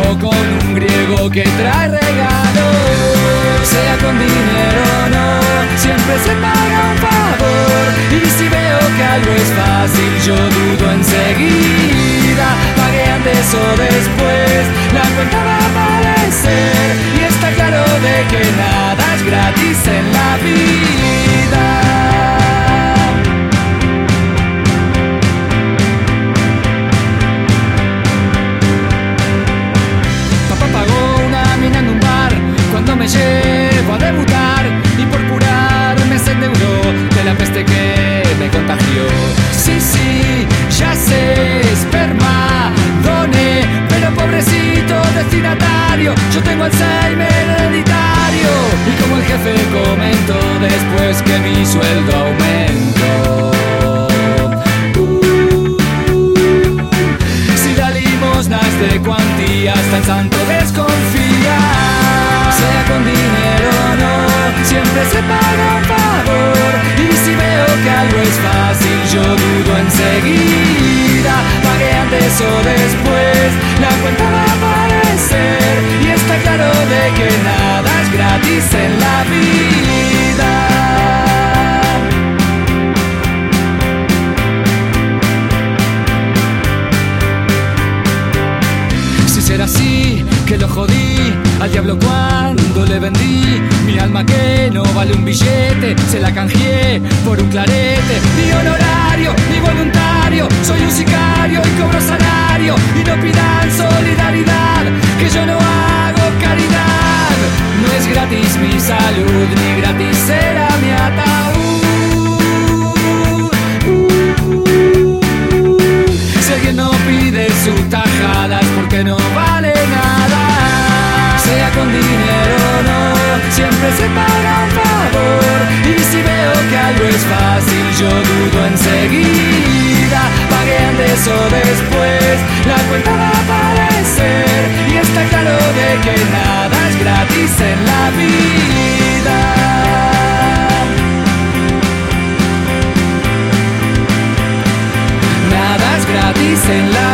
o con un griego que trae regalo. Sea con dinero o no, siempre se paga un favor. Y si veo que algo es fácil, yo dudo enseguida. Pagué antes o después, la cuenta va a aparecer. Y está claro de que nada es gratis en la vida. Papá pagó una mina en un bar cuando me llevo a debutar, y por curarme se endeudó de la peste que me contagió. Sí, sí, ya sé, esperma doné, pero pobrecito destinatario, yo tengo Alzheimer hereditario. Y como el jefe comentó después que mi sueldo aumentó, si la limosna es de cuantías, tan santo desconfía. Sea con dinero o no, siempre se paga un favor. Y si veo que algo es fácil, yo dudo enseguida. Pagué antes o después, la cuenta va a aparecer. Y está claro de que nada es gratis en la vida. Si será así, que lo jodí al diablo cuando le vendí mi alma que no vale un billete, se la canjeé por un clarete. Ni honorario, ni voluntario, soy un sicario y cobro salario. Y no pidan solidaridad, que yo no hago caridad. No es gratis mi salud, ni gratis será mi ataúd. Si alguien no pide sus tajadas porque no vale nada. Sea con dinero o no, siempre se paga un favor. Y si veo que algo es fácil, yo dudo enseguida. Pagué antes o después, la cuenta va a aparecer. Y está claro de que nada es gratis en la vida. Nada es gratis en la vida.